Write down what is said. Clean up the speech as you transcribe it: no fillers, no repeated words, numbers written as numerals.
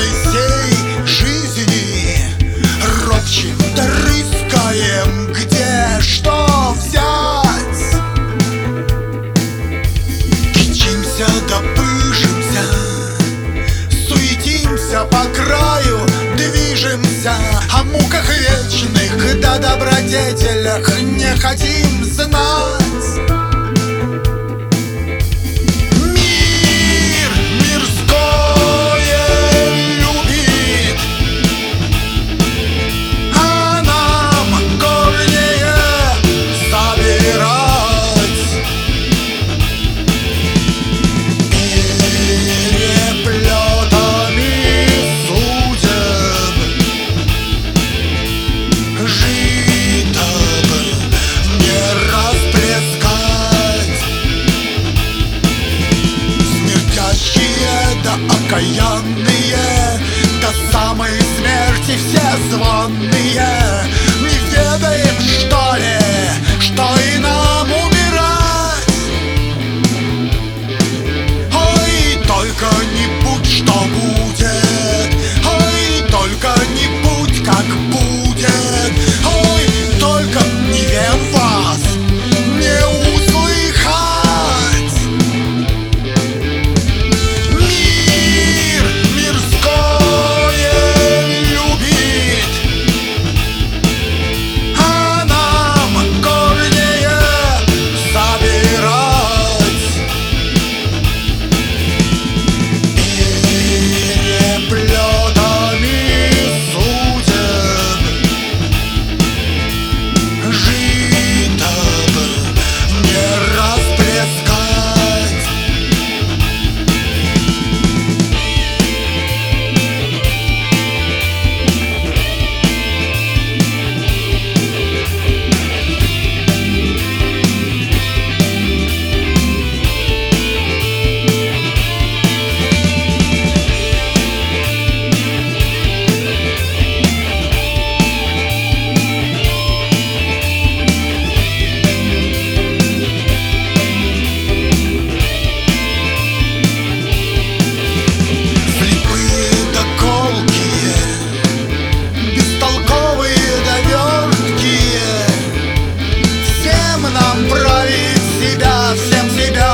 бездной сей жизни ропщем-то рыскаем, где что взять. Кичимся да пыжимся, суетимся, по краю движемся, о муках вечных да добродетелях не хотим знать. Окаянные до самой смерти все звонные, не ведаем, что ли, что и нам умирать. Ой, только не будь, что будет, ой, только не будь, как будет, ой, только не вем вас не услыхать. Всем